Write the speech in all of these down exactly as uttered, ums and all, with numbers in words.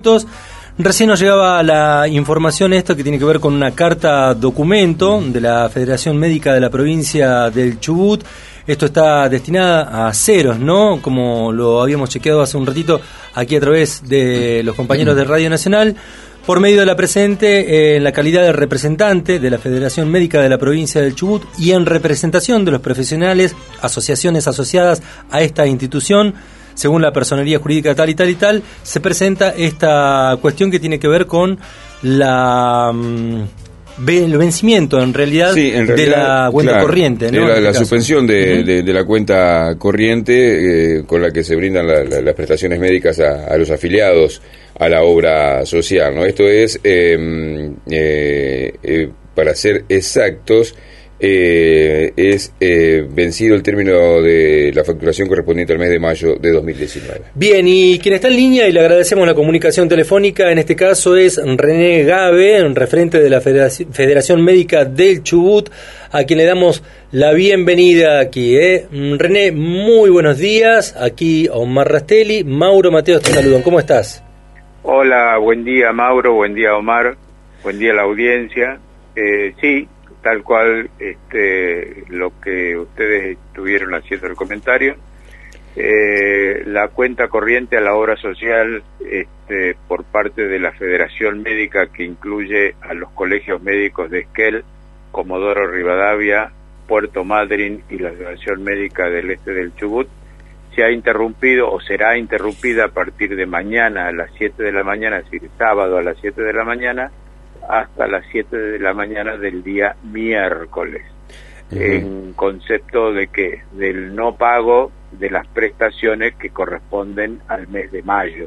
Recién nos llegaba la información esto que tiene que ver con una carta documento de la Federación Médica de la provincia del Chubut. Esto está destinada a ceros, ¿no? Como lo habíamos chequeado hace un ratito aquí a través de los compañeros de Radio Nacional, por medio de la presente eh, en la calidad de representante de la Federación Médica de la provincia del Chubut y en representación de los profesionales, asociaciones asociadas a esta institución. Según la personería jurídica tal y tal y tal, se presenta esta cuestión que tiene que ver con la mm, el vencimiento, en realidad, sí, en realidad, de la cuenta claro, corriente, ¿no? De la, en la este suspensión de, uh-huh. de, de la cuenta corriente eh, con la que se brindan la, la, las prestaciones médicas a, a los afiliados a la obra social, ¿no? Esto es, eh, eh, eh, para ser exactos, Eh, es eh, vencido el término de la facturación correspondiente al mes de mayo de dos mil diecinueve. Bien, y quien está en línea y le agradecemos la comunicación telefónica, en este caso es René Gabe, referente de la Federación, Federación Médica del Chubut, a quien le damos la bienvenida aquí. ¿eh? René, muy buenos días, aquí Omar Rastelli, Mauro Mateos te saludan, ¿cómo estás? Hola, buen día Mauro, buen día Omar, buen día a la audiencia. Eh, sí, tal cual este, lo que ustedes estuvieron haciendo el comentario, eh, la cuenta corriente a la obra social este, por parte de la Federación Médica, que incluye a los colegios médicos de Esquel, Comodoro Rivadavia, Puerto Madryn y la Federación Médica del Este del Chubut, se ha interrumpido o será interrumpida a partir de mañana a las siete de la mañana, es decir, sábado a las siete de la mañana, hasta las siete de la mañana del día miércoles, uh-huh. en concepto de que del no pago de las prestaciones que corresponden al mes de mayo.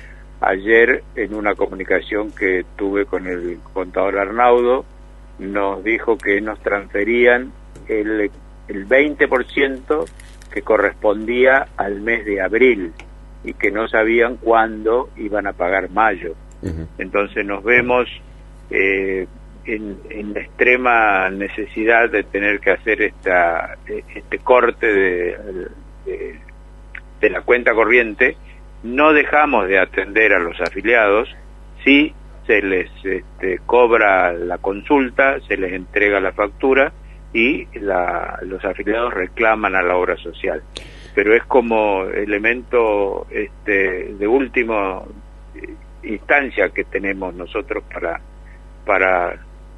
Ayer, en una comunicación que tuve con el contador Arnaudo, nos dijo que nos transferían el, el veinte por ciento que correspondía al mes de abril y que no sabían cuándo iban a pagar mayo. Uh-huh. Entonces nos vemos Eh, en, en la extrema necesidad de tener que hacer esta este corte de, de, de la cuenta corriente. No dejamos de atender a los afiliados, sí se les este, cobra la consulta, se les entrega la factura y la, los afiliados reclaman a la obra social, pero es como elemento este, de última instancia que tenemos nosotros para para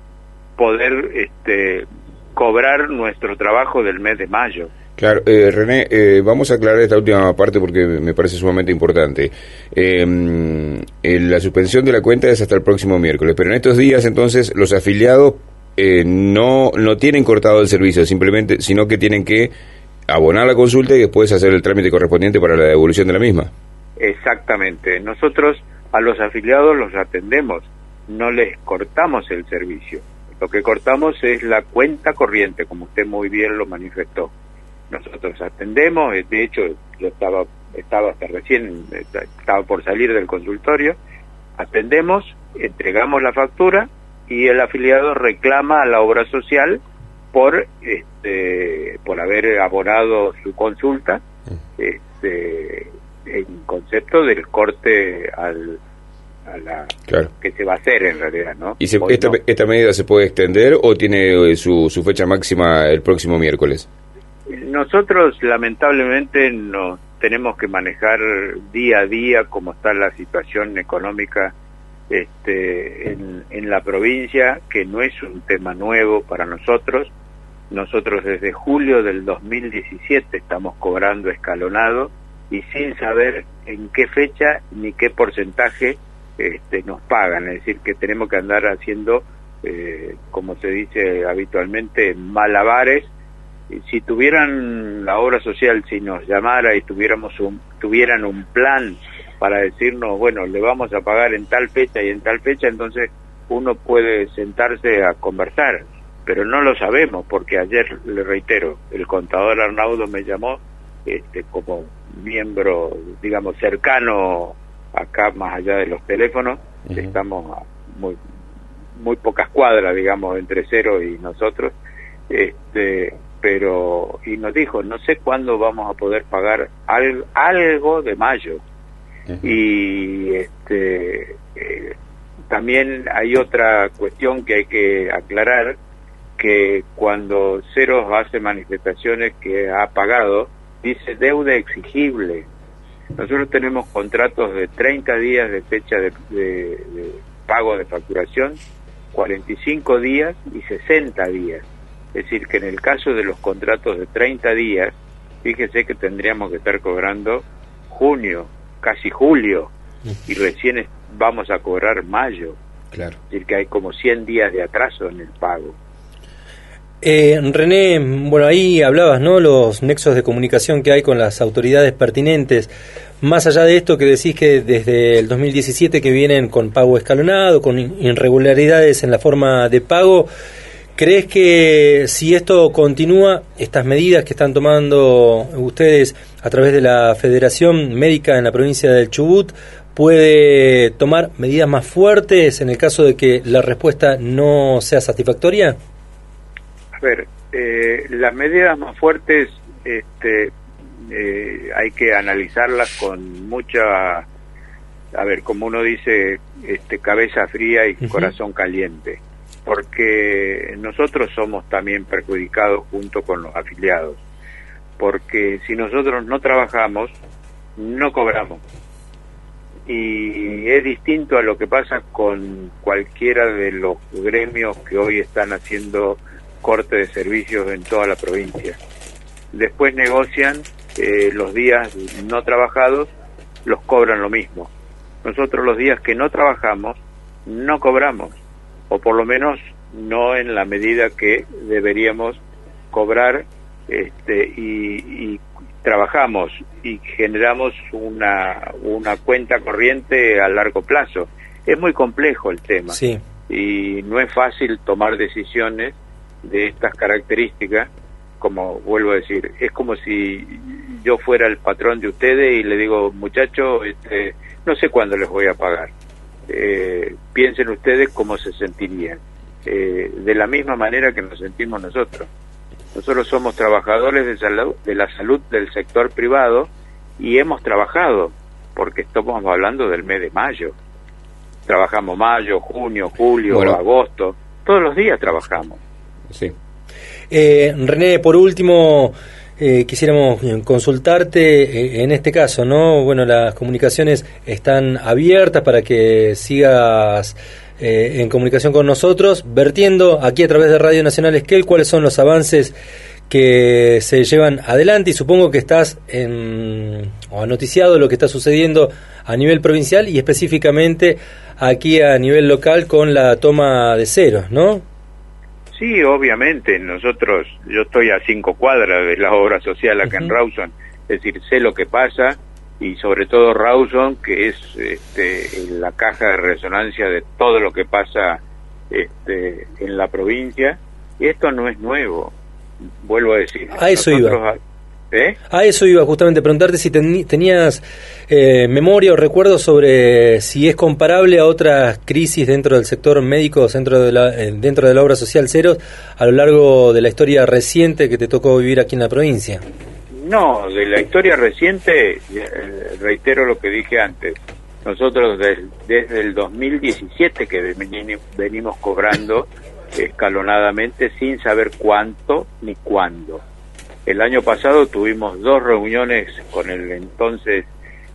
poder este, cobrar nuestro trabajo del mes de mayo. Claro, eh, René, eh, vamos a aclarar esta última parte porque me parece sumamente importante. Eh, eh, la suspensión de la cuenta es hasta el próximo miércoles, pero en estos días entonces los afiliados eh, no, no tienen cortado el servicio, simplemente, sino que tienen que abonar la consulta y después hacer el trámite correspondiente para la devolución de la misma. Exactamente, nosotros a los afiliados los atendemos, no les cortamos el servicio, lo que cortamos es la cuenta corriente, como usted muy bien lo manifestó. Nosotros atendemos, de hecho yo estaba estaba hasta recién, estaba por salir del consultorio, atendemos, entregamos la factura y el afiliado reclama a la obra social por este por haber abonado su consulta, este en concepto del corte al a la claro. que se va a hacer en realidad, ¿no? ¿Y se, esta, no. esta medida se puede extender o tiene eh, su, su fecha máxima el próximo miércoles? Nosotros lamentablemente nos tenemos que manejar día a día cómo está la situación económica este, en, en la provincia, que no es un tema nuevo para nosotros. Nosotros desde julio del dos mil diecisiete estamos cobrando escalonado y sin saber en qué fecha ni qué porcentaje Este, nos pagan, es decir, que tenemos que andar haciendo, eh, como se dice habitualmente, malabares. Si tuvieran la obra social, si nos llamara y tuviéramos un, tuvieran un plan para decirnos, bueno, le vamos a pagar en tal fecha y en tal fecha, entonces uno puede sentarse a conversar, pero no lo sabemos, porque ayer, le reitero, el contador Arnaudo me llamó este, como miembro, digamos, cercano acá, más allá de los teléfonos. Uh-huh. Estamos a muy muy pocas cuadras, digamos, entre Cero y nosotros, este pero y nos dijo, no sé cuándo vamos a poder pagar al, algo de mayo. Uh-huh. Y este, eh, también hay otra cuestión que hay que aclarar, que cuando Ceros hace manifestaciones que ha pagado, dice deuda exigible. Nosotros tenemos contratos de treinta días de fecha de, de, de pago de facturación, cuarenta y cinco días y sesenta días. Es decir, que en el caso de los contratos de treinta días, fíjese que tendríamos que estar cobrando junio, casi julio, y recién vamos a cobrar mayo. Claro. Es decir, que hay como cien días de atraso en el pago. Eh, René, bueno, ahí hablabas, ¿no?, los nexos de comunicación que hay con las autoridades pertinentes. Más allá de esto que decís que desde el dos mil diecisiete que vienen con pago escalonado, con irregularidades en la forma de pago, ¿crees que si esto continúa, estas medidas que están tomando ustedes a través de la Federación Médica en la provincia del Chubut puede tomar medidas más fuertes en el caso de que la respuesta no sea satisfactoria? A ver, eh, las medidas más fuertes este, eh, hay que analizarlas con mucha, a ver, como uno dice, este, cabeza fría y uh-huh. corazón caliente, porque nosotros somos también perjudicados junto con los afiliados, porque si nosotros no trabajamos, no cobramos. Y es distinto a lo que pasa con cualquiera de los gremios que hoy están haciendo corte de servicios en toda la provincia. Después negocian eh, los días no trabajados, los cobran lo mismo. Nosotros los días que no trabajamos, no cobramos, o por lo menos no en la medida que deberíamos cobrar, este, y, y trabajamos y generamos una, una cuenta corriente a largo plazo. Es muy complejo el tema. Sí. Y no es fácil tomar decisiones de estas características, como vuelvo a decir, es como si yo fuera el patrón de ustedes y le digo, muchachos, este, no sé cuándo les voy a pagar. Eh, piensen ustedes cómo se sentirían. Eh, de la misma manera que nos sentimos nosotros. Nosotros somos trabajadores de, salud, de la salud del sector privado y hemos trabajado, porque estamos hablando del mes de mayo. Trabajamos mayo, junio, julio, bueno. agosto, todos los días trabajamos. Sí. Eh, René, por último, eh, quisiéramos consultarte eh, en este caso, ¿no? Bueno, las comunicaciones están abiertas para que sigas eh, en comunicación con nosotros, vertiendo aquí a través de Radio Nacional Esquel cuáles son los avances que se llevan adelante, y supongo que estás en, o ha noticiado lo que está sucediendo a nivel provincial y específicamente aquí a nivel local con la toma de Ceros, ¿no? Sí, obviamente, nosotros, yo estoy a cinco cuadras de la obra social acá uh-huh. en Rawson, es decir, sé lo que pasa, y sobre todo Rawson, que es este, la caja de resonancia de todo lo que pasa este, en la provincia, y esto no es nuevo, vuelvo a decir. A eso iba. ¿Eh? A eso iba justamente, preguntarte si ten, tenías eh, memoria o recuerdo sobre si es comparable a otras crisis dentro del sector médico, dentro de la, eh, dentro de la obra social Ceros, a lo largo de la historia reciente que te tocó vivir aquí en la provincia. No, de la historia reciente, eh, reitero lo que dije antes, nosotros de, desde el dos mil diecisiete que ven, venimos cobrando escalonadamente sin saber cuánto ni cuándo. El año pasado tuvimos dos reuniones con el entonces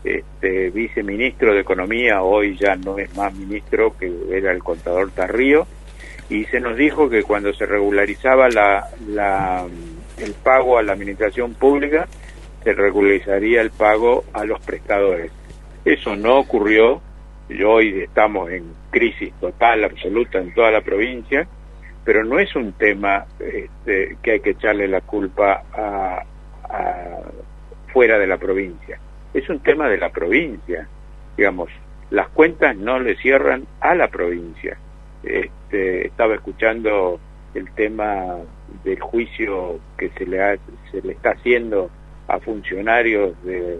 este, viceministro de Economía, hoy ya no es más ministro, que era el contador Tarrío, y se nos dijo que cuando se regularizaba la, la, el pago a la administración pública, se regularizaría el pago a los prestadores. Eso no ocurrió, y hoy estamos en crisis total, absoluta en toda la provincia, pero no es un tema este, que hay que echarle la culpa a, a fuera de la provincia. Es un tema de la provincia. Digamos, las cuentas no le cierran a la provincia. Este, estaba escuchando el tema del juicio que se le, ha, se le está haciendo a funcionarios, de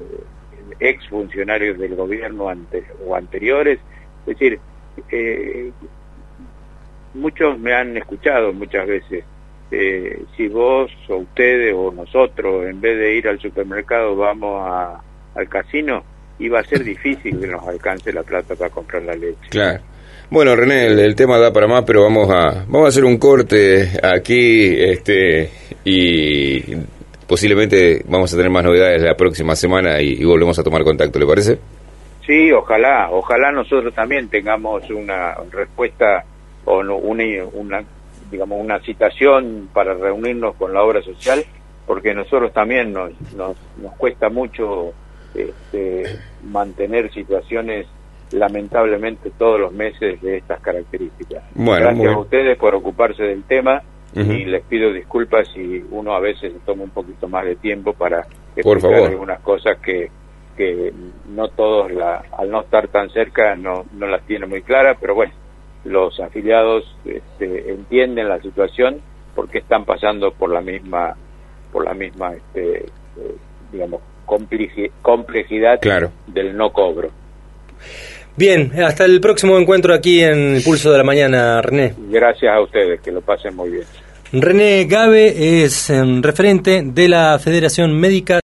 ex funcionarios del gobierno ante, o anteriores. Es decir, eh, muchos me han escuchado muchas veces, eh, si vos o ustedes o nosotros en vez de ir al supermercado vamos a, al casino, y va a ser difícil que nos alcance la plata para comprar la leche. Claro. Bueno, René, el, el tema da para más, pero vamos a vamos a hacer un corte aquí, este y posiblemente vamos a tener más novedades la próxima semana y, y volvemos a tomar contacto, ¿le parece? Sí, ojalá, ojalá nosotros también tengamos una respuesta o no, una, una, digamos, una citación para reunirnos con la obra social, porque nosotros también nos nos, nos cuesta mucho este, mantener situaciones lamentablemente todos los meses de estas características. Bueno, gracias a ustedes por ocuparse del tema. Uh-huh. Y les pido disculpas si uno a veces toma un poquito más de tiempo para por explicar favor. algunas cosas que que no todos la, al no estar tan cerca no no las tienen muy claras, pero bueno, los afiliados este, entienden la situación porque están pasando por la misma por la misma este, eh, digamos complejidad, complejidad claro. del no cobro. Bien, hasta el próximo encuentro aquí en el Pulso de la Mañana, René. Gracias a ustedes, que lo pasen muy bien. René Gabe es eh, referente de la Federación Médica